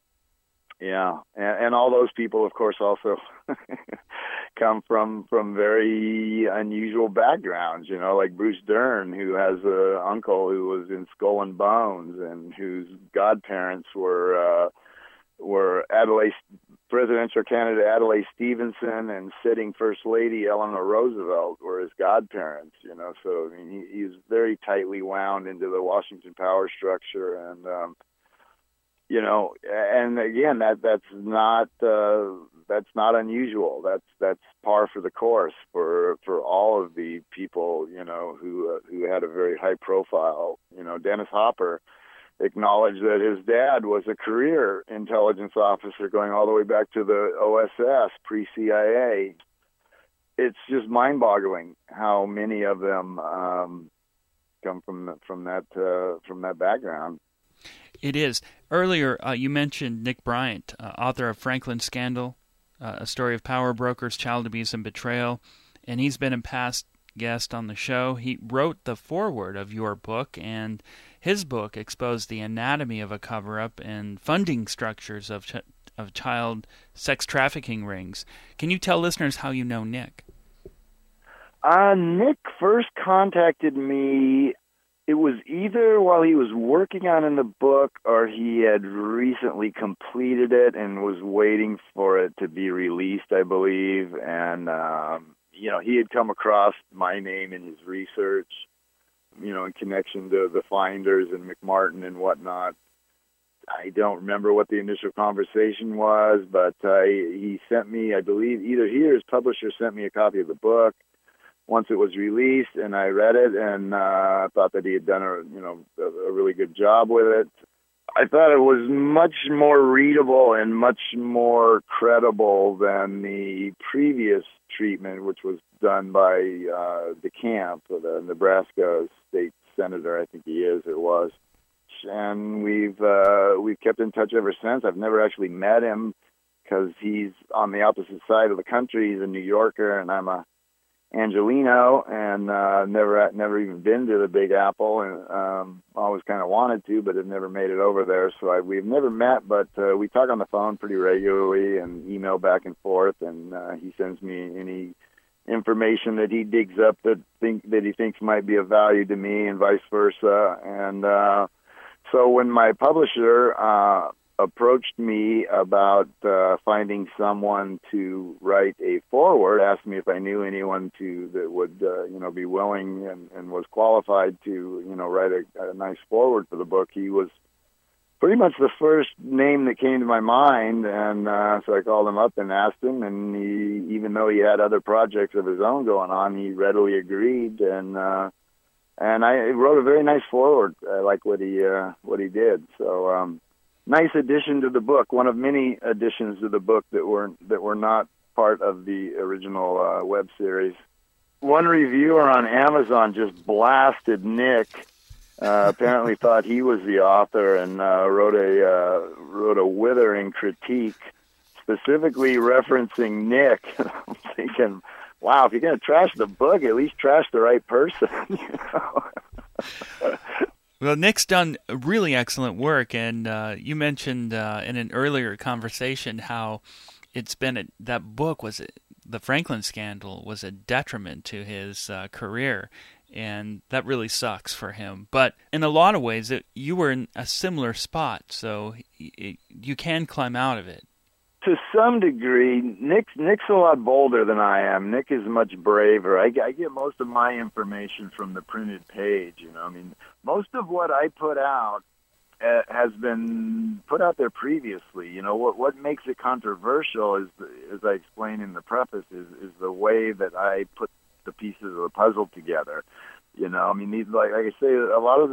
and all those people, of course, also come from very unusual backgrounds, like Bruce Dern, who has an uncle who was in Skull and Bones, and whose godparents were presidential candidate Adlai Stevenson and sitting First Lady Eleanor Roosevelt were his godparents, So I mean, he's very tightly wound into the Washington power structure, and and again, that's not unusual. That's par for the course for all of the people, who had a very high profile. Dennis Hopper acknowledged that his dad was a career intelligence officer going all the way back to the OSS, pre-CIA. It's just mind-boggling how many of them come from that background.
It is. Earlier, you mentioned Nick Bryant, author of Franklin Scandal, A Story of Power Brokers, Child Abuse and Betrayal, and he's been a past guest on the show. He wrote the foreword of your book, and his book exposed the anatomy of a cover-up and funding structures of child sex trafficking rings. Can you tell listeners how you know Nick?
Nick first contacted me. It was either while he was working on the book, or he had recently completed it and was waiting for it to be released, I believe. And he had come across my name in his research, in connection to the Finders and McMartin and whatnot. I don't remember what the initial conversation was, but he sent me, I believe, either he or his publisher sent me a copy of the book once it was released, and I read it, and I thought that he had done a really good job with it. I thought it was much more readable and much more credible than the previous treatment, which was done by DeCamp, the Nebraska state senator, I think he is, or was. And we've kept in touch ever since. I've never actually met him because he's on the opposite side of the country. He's a New Yorker, and I'm a Angelino, and never even been to the Big Apple, and always kind of wanted to, but have never made it over there. So we've never met, but we talk on the phone pretty regularly and email back and forth, and he sends me any information that he digs up that he thinks might be of value to me, and vice versa. And so when my publisher approached me about finding someone to write a foreword, asked me if I knew anyone that would be willing and was qualified to write a nice foreword for the book. He was pretty much the first name that came to my mind, and so I called him up and asked him, and he, even though he had other projects of his own going on, he readily agreed, and I wrote a very nice foreword. I like what he did. So nice addition to the book, one of many additions to the book that were not part of the original web series. One reviewer on Amazon just blasted Nick. Apparently thought he was the author, and wrote a withering critique, specifically referencing Nick. I'm thinking, wow, if you're going to trash the book, at least trash the right person.
Well, Nick's done really excellent work, and you mentioned in an earlier conversation how that book the Franklin Scandal was a detriment to his career, and that really sucks for him. But in a lot of ways, you were in a similar spot, so you can climb out of it.
To some degree, Nick's a lot bolder than I am. Nick is much braver. I get most of my information from the printed page. I mean, most of what I put out has been put out there previously. What makes it controversial is, as I explain in the preface, is the way that I put the pieces of the puzzle together. I mean, like I say, a lot of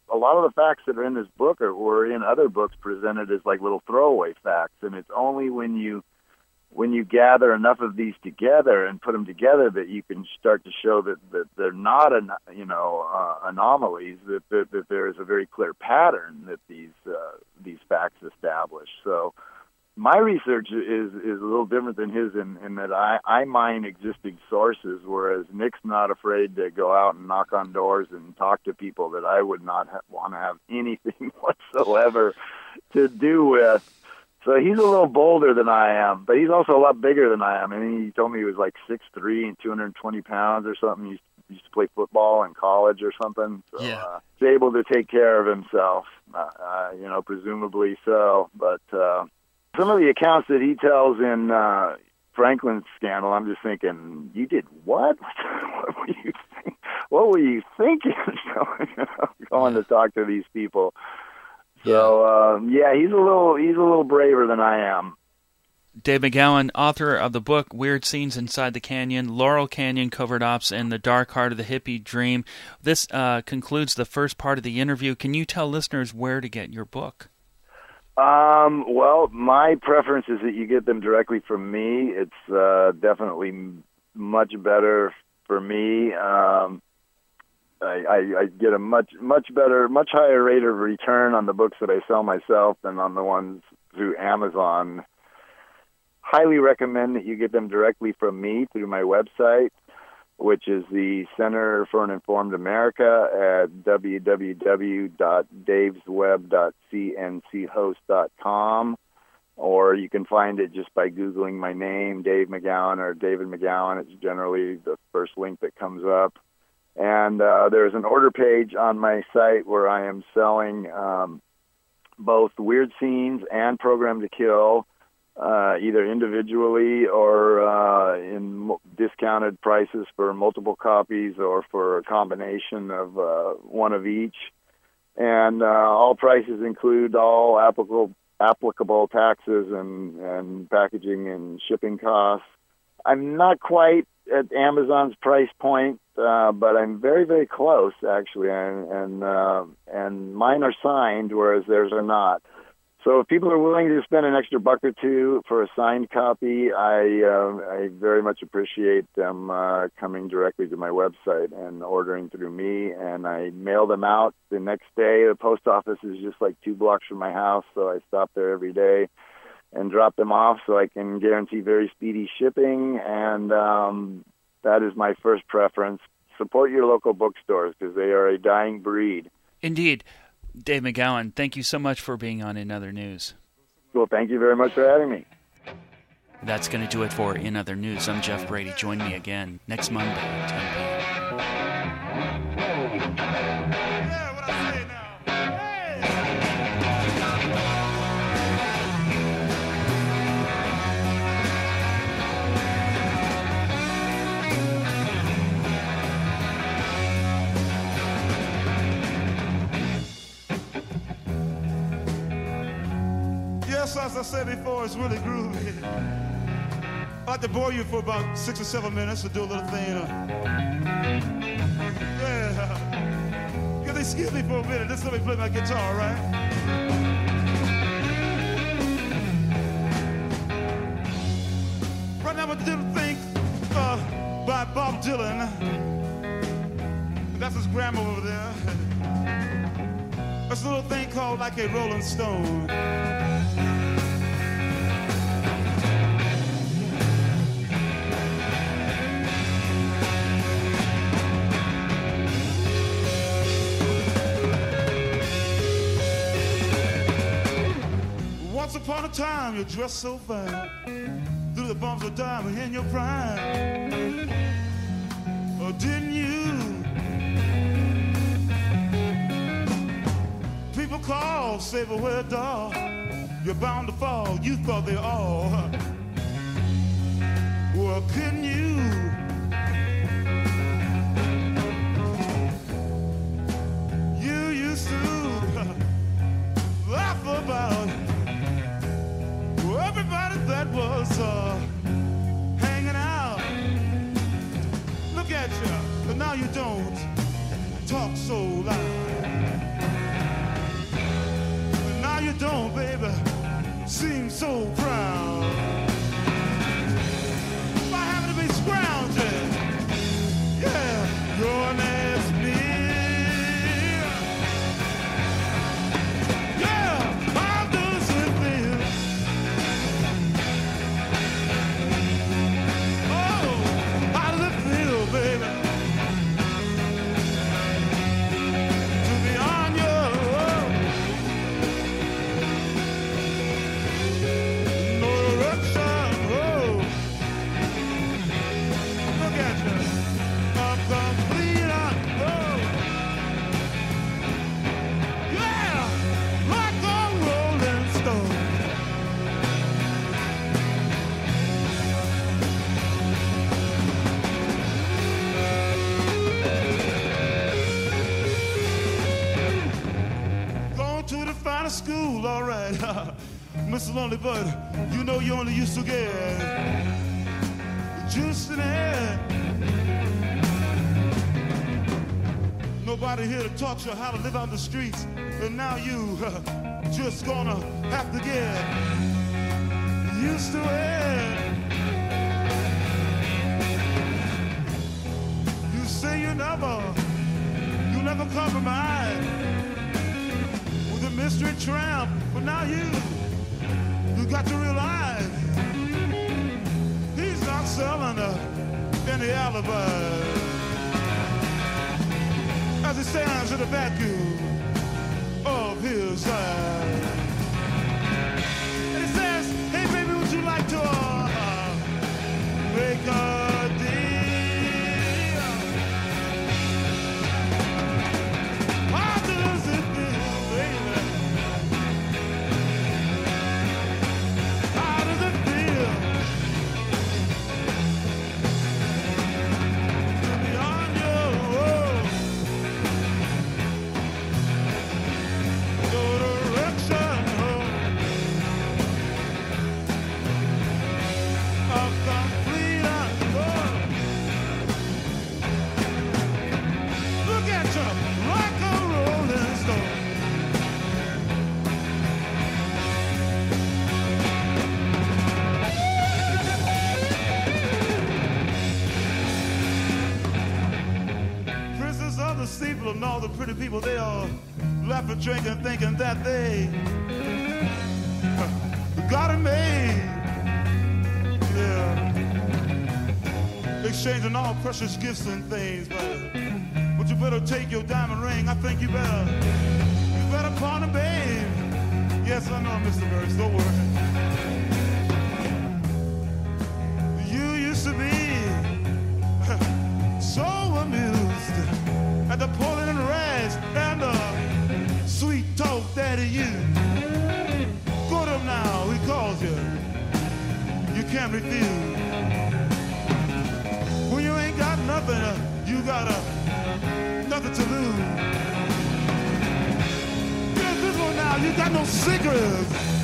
a lot of the facts that are in this book were in other books presented as like little throwaway facts, and it's only when you gather enough of these together and put them together that you can start to show that they're not anomalies, that there is a very clear pattern that these facts establish. So my research is a little different than his in that I mine existing sources, whereas Nick's not afraid to go out and knock on doors and talk to people that I would not want to have anything whatsoever to do with. So he's a little bolder than I am, but he's also a lot bigger than I am. I mean, he told me he was like 6'3" and 220 pounds or something. He used to play football in college or something. So he's able to take care of himself, presumably so. But some of the accounts that he tells in Franklin's scandal, I'm just thinking, you did what? What were you thinking? Going to talk to these people. So he's a little braver than I am.
Dave McGowan, author of the book Weird Scenes Inside the Canyon, Laurel Canyon Covert Ops, and The Dark Heart of the Hippie Dream. This concludes the first part of the interview. Can you tell listeners where to get your book?
Well, my preference is that you get them directly from me. It's definitely much better for me. I get a much better, much higher rate of return on the books that I sell myself than on the ones through Amazon. Highly recommend that you get them directly from me through my website, which is the Center for an Informed America at www.davesweb.cnchost.com, or you can find it just by Googling my name, Dave McGowan or David McGowan. It's generally the first link that comes up. And there's an order page on my site where I am selling both Weird Scenes and Program to Kill, either individually or in discounted prices for multiple copies or for a combination of one of each. And all prices include all applicable taxes and packaging and shipping costs. I'm not quite at Amazon's price point, but I'm very, very close, actually, and mine are signed, whereas theirs are not. So if people are willing to spend an extra $1 or $2 for a signed copy, I very much appreciate them coming directly to my website and ordering through me, and I mail them out the next day. The post office is just like 2 blocks from my house, so I stop there every day and drop them off so I can guarantee very speedy shipping, and that is my first preference. Support your local bookstores because they are a dying breed.
Indeed. Dave McGowan, thank you so much for being on In Other News.
Well, thank you very much for having me.
That's going to do it for In Other News. I'm Jeff Brady. Join me again next Monday at 10 p.m.
As I said before, it's really groovy. I'd like to bore you for about 6 or 7 minutes to do a little thing. Yeah. You gotta excuse me for a minute. Just let me play my guitar, right? Right now, I'm gonna do a thing by Bob Dylan. That's his grandma over there. It's a little thing called Like a Rolling Stone. Once upon a time, you dressed so fine, through the bumps of diamond in your prime. Or didn't you? People call, say, but where, dog? You're bound to fall. You thought they all. Well, couldn't you? You used to laugh about everybody that was hanging out. Look at you, but now you don't talk so loud. don't, baby, seem so proud. Why having to be scrounging? Yeah, your name's me. Yeah, how does it feel? Oh, how does it feel, baby? To be on your own. No direction, oh. Look at you. I'm complete on road. Yeah, like a rolling stone. Going to the finest school, all right. Mr. Lonely Bud, you know you only used to get juice in it. Nobody here to taught you how to live out the streets, and now you just gonna have to get used to it. You say you never compromise with a mystery tramp, but now you got to realize he's not selling any alibi as he stands in the vacuum of his eyes. And he says, hey baby, would you like to make a deal? How does it feel, baby? How does it feel to be on your own? No direction, of complete unknown. Look at you, like a rolling stone. Princess of the steeple and all the pretty people, they all laughing, drinking, thinking that they got it made. Yeah. Exchanging all precious gifts and things, but you better take your diamond ring. I think you better pawn it, babe. Yes, I know, Mr. Burks, don't worry. You used to be so amused at the pulling and rags and the sweet talk that he used. Go to him now, he calls you. You can't refuse. When you ain't got nothing, you got nothing to lose. Here's this one now, you got no secrets.